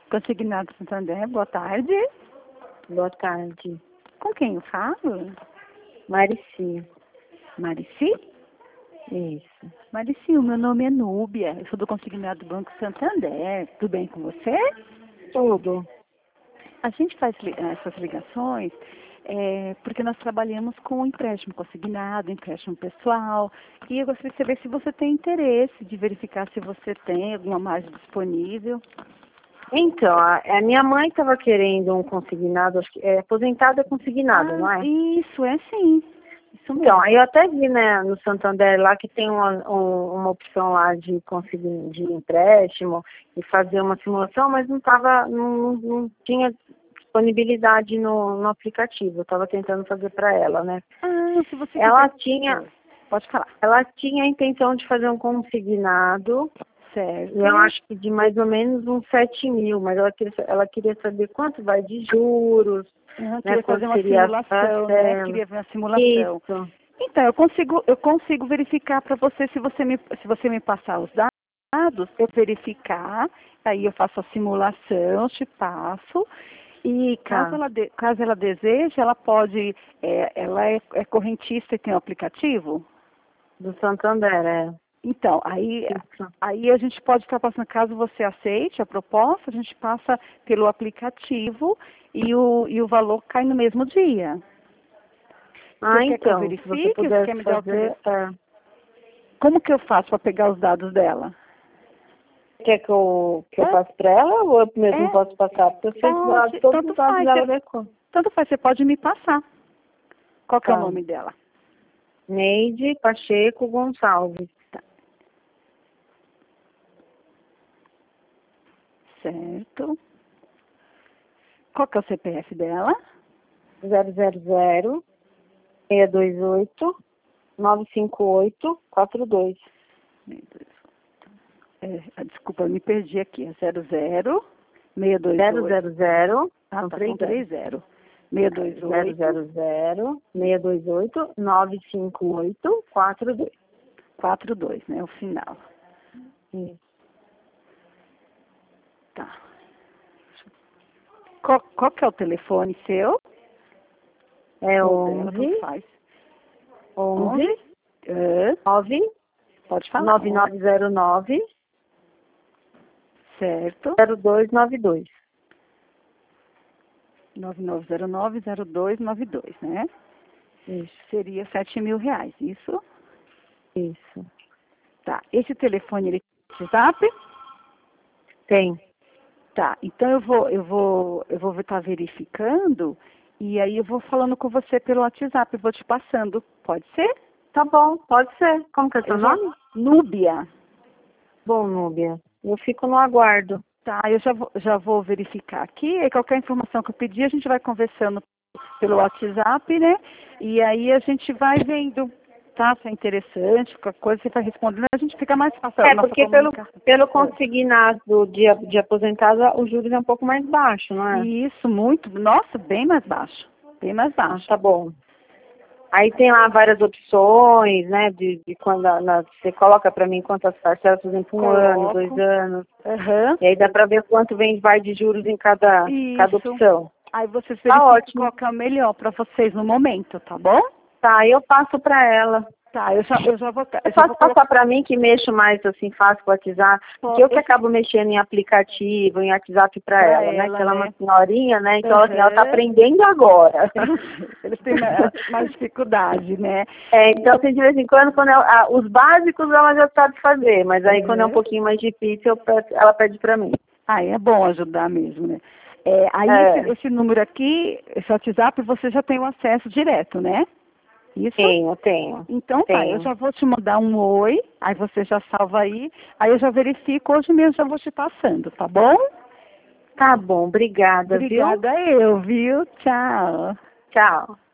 Consignado Santander, boa tarde. Boa tarde. Com quem eu falo? Marici. Marici? Isso. Marici, o meu nome é Núbia. Eu sou do Consignado Banco Santander. Tudo bem com você? Tudo. A gente faz essas ligações porque nós trabalhamos com empréstimo consignado, empréstimo pessoal. E eu gostaria de saber se você tem interesse de verificar se você tem alguma margem disponível. Então, a minha mãe estava querendo um consignado, acho que é aposentada consignado, não é? Isso, é sim. Isso mesmo. Então, aí eu até vi, né, no Santander lá que tem uma opção lá de de empréstimo e fazer uma simulação, mas não tinha disponibilidade no aplicativo. Eu estava tentando fazer para ela, né? Se você Ela quiser... tinha, Pode falar. ela tinha a intenção de fazer um consignado. Certo. Eu acho que de mais ou menos uns 7 mil, mas ela queria saber quanto vai de juros, né, Queria fazer uma seria simulação, né? Queria ver uma simulação. Isso. Então, eu consigo verificar para você se você me passar os dados, eu verificar, aí eu faço a simulação, te passo, e Tá. caso ela deseje, ela pode, ela é correntista e tem um aplicativo? Do Santander, é. Então, aí a gente pode estar passando, caso você aceite a proposta, a gente passa pelo aplicativo e o valor cai no mesmo dia. Você quer que eu Então, se verifique? você Você pudesse quer me dar o fazer, telefone? Como que eu faço para pegar os dados dela? quer que eu passe para ela ou eu mesmo posso passar? Porque eu sei que todos Tanto os dados faz. dela decoram. Tanto faz, você pode me passar. Qual que é o Tá. nome dela? Neide Pacheco Gonçalves. Tá. Certo. Qual que é o CPF dela? 000 628 958 42. Desculpa, eu me perdi aqui. É 00 628. 000 São 3 0. 628 628 628 958 42. 42, né? O final. Isso. Tá. Qual que é o telefone seu? É Ou dela, tanto 11 faz. 11 9. 9 Pode falar. 9909 Certo. 0292. 9909-0292, né? Isso. Seria R$7.000, isso? Isso. Tá. Esse telefone, ele tem WhatsApp? Tem. Tá. Então eu vou estar verificando e aí eu vou falando com você pelo WhatsApp, eu vou te passando. Pode ser? Tá bom, pode ser. Como que é seu nome? Núbia. Bom, Núbia. Eu fico no aguardo. Tá, eu já vou verificar aqui, e qualquer informação que eu pedir, a gente vai conversando pelo WhatsApp, né? E aí a gente vai vendo, tá? Se é interessante, qualquer coisa você vai respondendo, a gente fica mais fácil. Porque pelo consignado de aposentada, os juros é um pouco mais baixo, não é? Isso, muito, nossa, bem mais baixo. Bem mais baixo. Tá bom. Aí tem lá várias opções, né? De quando você coloca para mim quantas parcelas, por exemplo, 1 ano, 2 anos. Uhum. E aí dá para ver quanto vai de juros em cada opção. Aí vocês verificam ótimo. qual que é o melhor para vocês no momento, tá bom? Tá, eu passo para ela. Tá, eu já vou... É só passar para mim que mexo mais assim fácil com o WhatsApp, porque eu que acabo mexendo em aplicativo, em WhatsApp para ela, né? Que ela é uma senhorinha, né? Então assim, ela tá aprendendo agora. Eles têm mais dificuldade, né? Então assim, de vez em quando os básicos ela já sabe fazer, mas aí quando é um pouquinho mais difícil, ela pede para mim. Aí é bom ajudar mesmo, né? Esse número aqui, esse WhatsApp, você já tem o acesso direto, né? Isso? Tenho. Então tá, eu já vou te mandar um oi, aí você já salva aí eu já verifico, hoje mesmo já vou te passando, tá bom? Tá bom, obrigada, Obrigada viu? eu, viu? Tchau. Tchau.